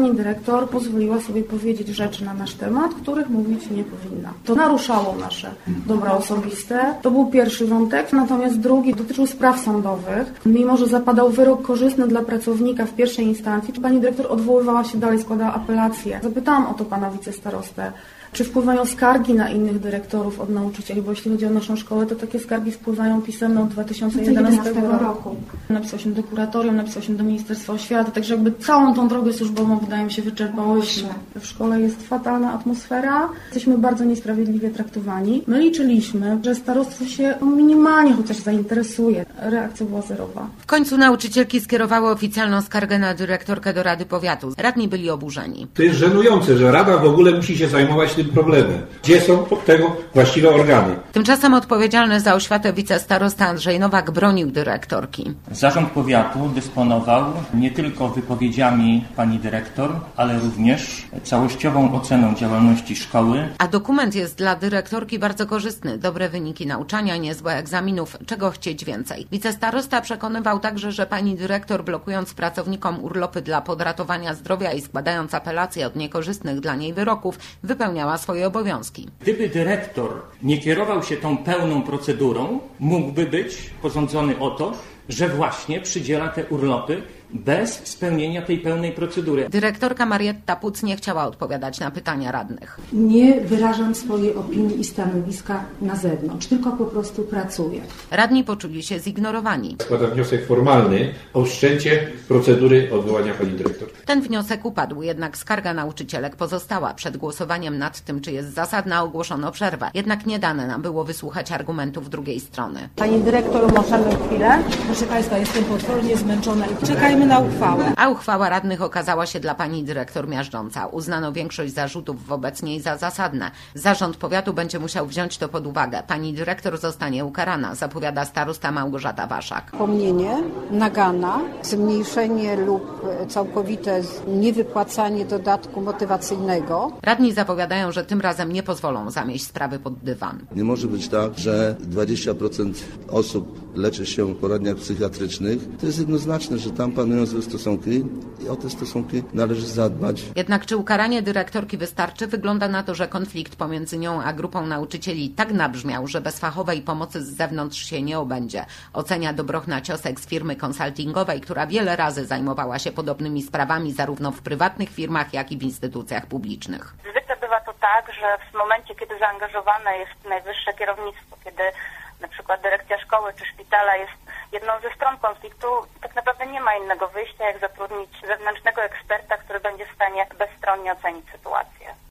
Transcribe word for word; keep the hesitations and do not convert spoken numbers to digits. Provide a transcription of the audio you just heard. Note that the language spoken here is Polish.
pani dyrektor pozwoliła sobie powiedzieć rzeczy na nasz temat, których mówić nie powinna. To naruszało nasze dobra osobiste. To był pierwszy wątek, natomiast drugi dotyczył spraw sądowych. Mimo że zapadał wyrok korzystny dla pracownika w pierwszej instancji, pani dyrektor odwoływała się dalej, składała apelację. Zapytałam o to pana wicestarostę. Czy wpływają skargi na innych dyrektorów od nauczycieli? Bo jeśli chodzi o naszą szkołę, to takie skargi wpływają pisemne od dwa tysiące jedenastego roku. Napisał się do kuratorium, napisał się do Ministerstwa Oświaty, także jakby całą tą drogę służbową, wydaje mi się, wyczerpałyśmy. W szkole jest fatalna atmosfera, jesteśmy bardzo niesprawiedliwie traktowani. My liczyliśmy, że starostwo się minimalnie chociaż zainteresuje. Reakcja była zerowa. W końcu nauczycielki skierowały oficjalną skargę na dyrektorkę do Rady Powiatu. Radni byli oburzeni. To jest żenujące, że Rada w ogóle musi się zajmować tym problemem. Gdzie są od tego właściwe organy? Tymczasem odpowiedzialny za oświatę wicestarosta Andrzej Nowak bronił dyrektorki. Zarząd powiatu dysponował nie tylko wypowiedziami pani dyrektor, ale również całościową oceną działalności szkoły. A dokument jest dla dyrektorki bardzo korzystny. Dobre wyniki nauczania, niezłe egzaminów, czego chcieć więcej. Wicestarosta przekonywał także, że pani dyrektor, blokując pracownikom urlopy dla podratowania zdrowia i składając apelacje od niekorzystnych dla niej wyroków, wypełniała swoje obowiązki. Gdyby dyrektor nie kierował się tą pełną procedurą, mógłby być posądzony o to, że właśnie przydziela te urlopy bez spełnienia tej pełnej procedury. Dyrektorka Marietta Puc nie chciała odpowiadać na pytania radnych. Nie wyrażam swojej opinii i stanowiska na zewnątrz, tylko po prostu pracuję. Radni poczuli się zignorowani. Składam wniosek formalny o wszczęcie procedury odwołania pani dyrektor. Ten wniosek upadł, jednak skarga nauczycielek pozostała. Przed głosowaniem nad tym, czy jest zasadna, ogłoszono przerwę. Jednak nie dane nam było wysłuchać argumentów drugiej strony. Pani dyrektor, możemy chwilę? Proszę Państwa, jestem potwornie zmęczona i czekajmy na uchwałę. A uchwała radnych okazała się dla pani dyrektor miażdżąca. Uznano większość zarzutów wobec niej za zasadne. Zarząd powiatu będzie musiał wziąć to pod uwagę. Pani dyrektor zostanie ukarana, zapowiada starosta Małgorzata Waszak. Pomnienie, nagana, zmniejszenie lub całkowite niewypłacanie dodatku motywacyjnego. Radni zapowiadają, że tym razem nie pozwolą zamieść sprawy pod dywan. Nie może być tak, że dwadzieścia procent osób leczy się w poradniach psychiatrycznych. To jest jednoznaczne, że tam panują złe stosunki i o te stosunki należy zadbać. Jednak czy ukaranie dyrektorki wystarczy? Wygląda na to, że konflikt pomiędzy nią a grupą nauczycieli tak nabrzmiał, że bez fachowej pomocy z zewnątrz się nie obędzie. Ocenia Dobrochna Ciosek z firmy konsultingowej, która wiele razy zajmowała się podobnymi sprawami zarówno w prywatnych firmach, jak i w instytucjach publicznych. Zwykle bywa to tak, że w momencie, kiedy zaangażowane jest najwyższe kierownictwo, kiedy na przykład dyrekcja szkoły czy szpitala jest jedną ze stron konfliktu, tak naprawdę nie ma innego wyjścia, jak zatrudnić zewnętrznego eksperta, który będzie w stanie bezstronnie ocenić sytuację.